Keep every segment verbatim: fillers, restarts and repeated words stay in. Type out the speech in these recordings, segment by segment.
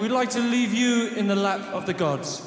we'd like to leave you in the lap of the gods.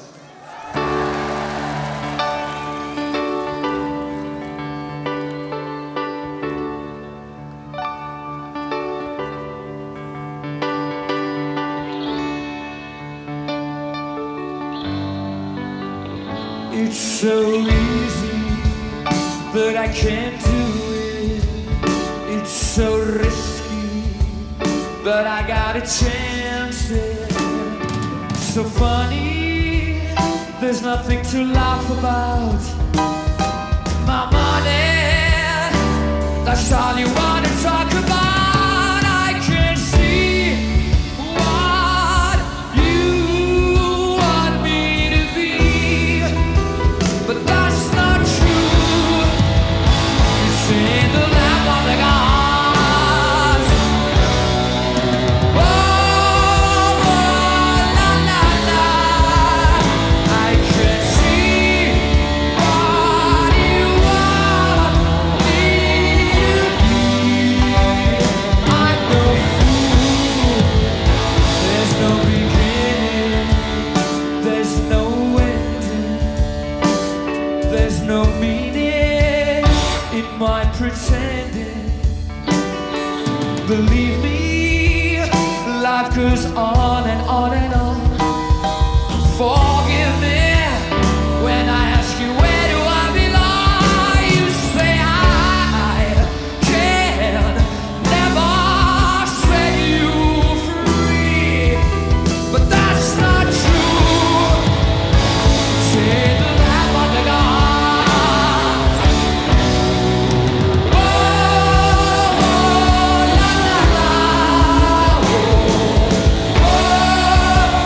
It's so easy, but I can't do it. It's so risky, but I got a chance it. So funny, there's nothing to laugh about. My money, that's all you want to talk about. I can see what you want me to be, but that's not true. It's in the lap of the gods. Oh, oh, la, la, la. I can see what you want me to be. I'm no fool. There's no beginning. There's no ending. There's no meaning in my pretending. Believe me, life goes on and on and on. Forgive me when I ask you where do I belong. You say I can never set you free, but that's not true. Say the lap of the gods. Oh, oh, la, la, la. Oh, oh,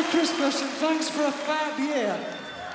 Christmas and thanks for a fab year.